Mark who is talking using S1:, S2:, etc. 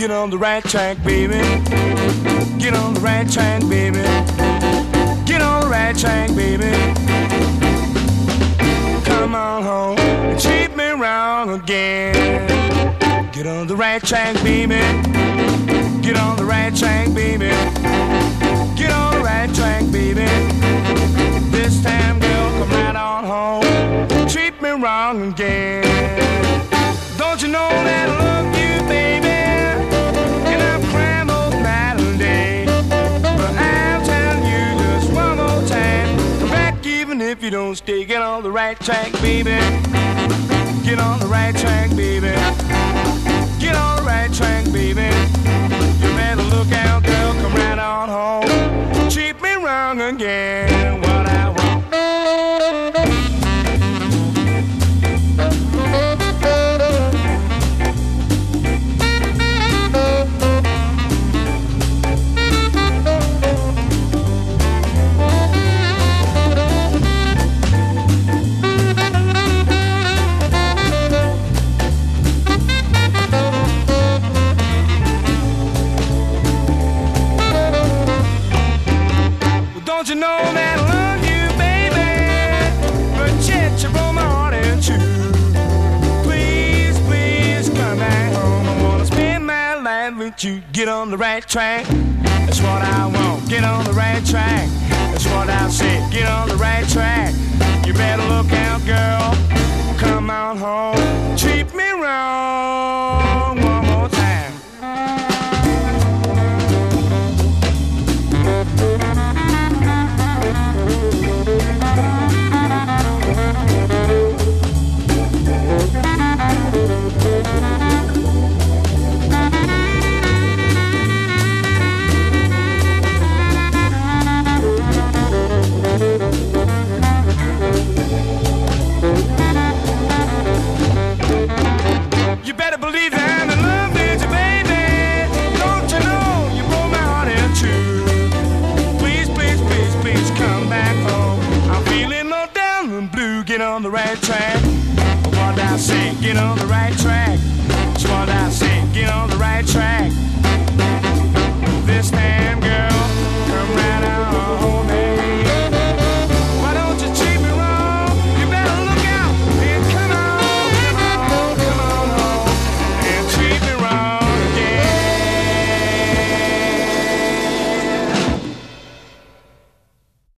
S1: Get on the right track, baby. Get on the right track, baby. Get on the right track, baby. Come on home and treat me wrong again. Get on the right track, baby. Get on the right track, baby. Get on the right track, baby. This time, girl, come right on home. Treat me wrong again. Don't you know that I love you, baby? And I'm crying both night and day. But I'll tell you just one more time. Come back even if you don't stay. Get on the right track, baby. Get on the right track, baby. Get on the right track, baby. You better look out, girl, come right on home. Treat me wrong again, what I want. Don't you know that I love you, baby? But yet you broke my heart in two. Please, please come back home. I wanna spend my life with you. Get on the right track. That's what I want. Get on the right track. That's what I said. Get on the right track. You better look out, girl. Come on home. Treat me wrong one more time. You better believe that I'm in love with you, baby. Don't you know you broke my heart in two? Please, please, please, please come back home. I'm feeling low down and blue. Get on the right track. What I say, get on the right track. That's what I say, get on the right track. This time, girl, come right on home, hey.